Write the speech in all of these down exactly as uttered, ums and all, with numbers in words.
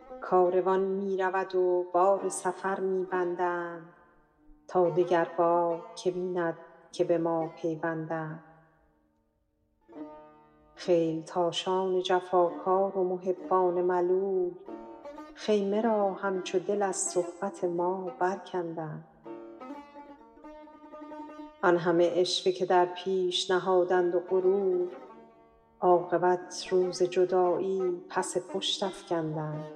کاروان می رود و بار سفر می بندند تا دگر بار که بیند که به ما پیوندند. خیلتاشان جفاکار و محبان ملول خیمه را همچو دل از صحبت ما برکندند. آن همه عشوه که در پیش نهادند و غرور، عاقبت روز جدایی پس پشت افکندند.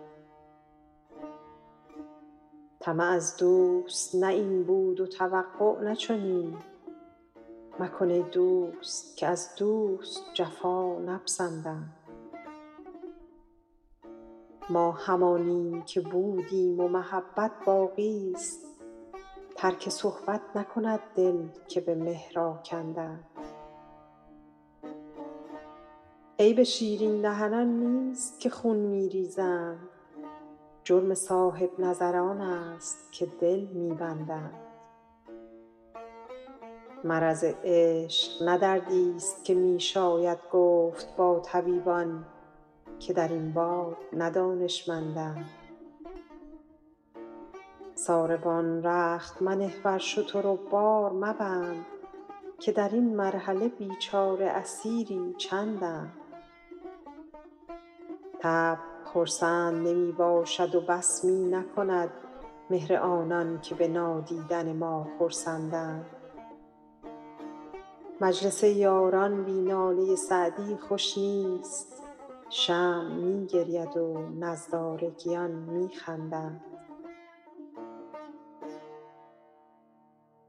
طمع از دوست نه این بود و توقع نه چنین، مکن ای دوست که از دوست جفا نپسندند. ما همانیم که بودیم و محبت باقی ست، ترک صحبت نکند دل که به مهر آکندند. عیب شیرین دهنان نیست که خون می ریزند، جرم صاحب نظران است که دل می بندند. مرض عشق نه دردی ست که می شاید گفت با طبیبان که در این باب نه دانشمندند. ساربان رخت منه بر شتر و بار مبند که در این مرحله بیچاره اسیری چندند. طبع خرسند نمی باشد و بس می نکند مهر آنان که به نادیدن ما خرسندند. مجلس یاران بی ناله سعدی خوش نیست، شمع می گرید و نظارگیان می خندند.